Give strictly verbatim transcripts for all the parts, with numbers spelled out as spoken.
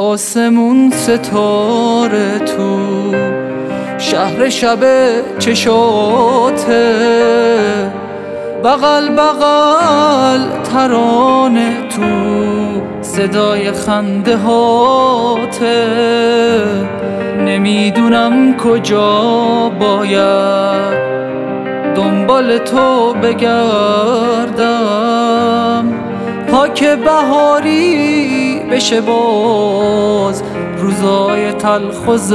آسمون ستاره تو شهر شب چشاته، بغل بغل ترانه تو صدای خنده هاته. نمیدونم کجا باید دنبال تو بگردم تا که بهاری بشه باز روزای تلخ و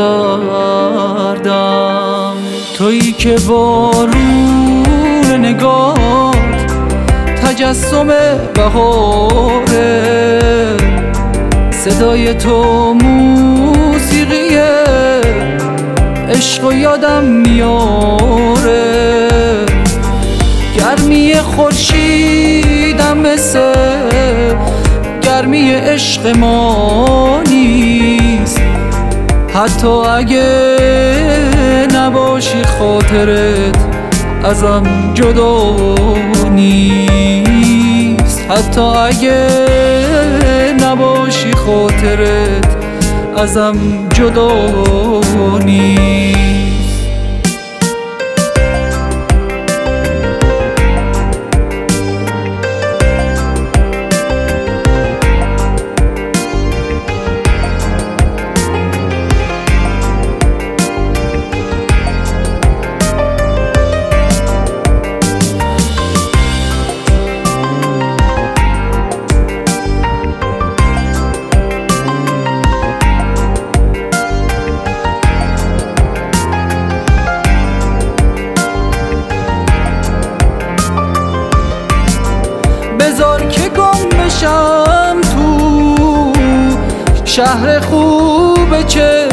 زردم. تویی که بارون نگات تجسم بهاره، صدای تو موسیقیه عشق و یادم میاره. گرمی خورشیدم مثل گرمی عشق ما نیست، حتی اگه نباشی خاطرت ازم جدا نیست، حتی اگه نباشی خاطرت ازم جدا نیست. بذار که گم بشم تو شهر خوب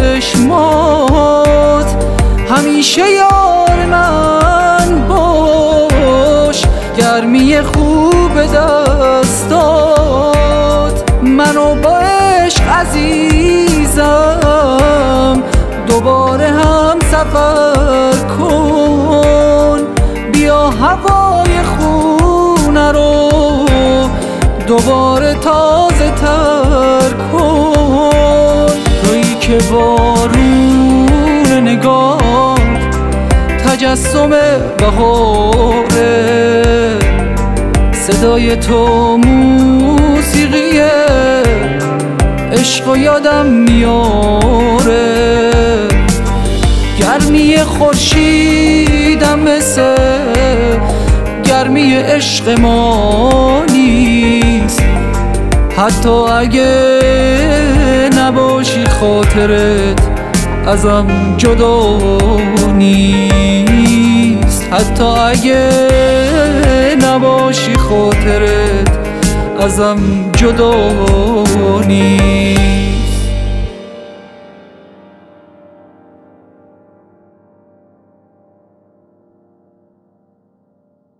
چشمات، همیشه یار من باش، گرمی خوب دستات منو با عشق عزیزم دوباره هم سفر کن. بیا هوای خونه رو دوباره تازه تر کن. تویی که بارون نگات تجسم بهاره، صدای تو موسیقیه عشق و یادم میاره. گرمی خورشیدم مثل گرمی عشق ما نیست، حتی اگه نباشی خاطرت ازم جدا نیست، حتی اگه نباشی خاطرت ازم جدا نیست.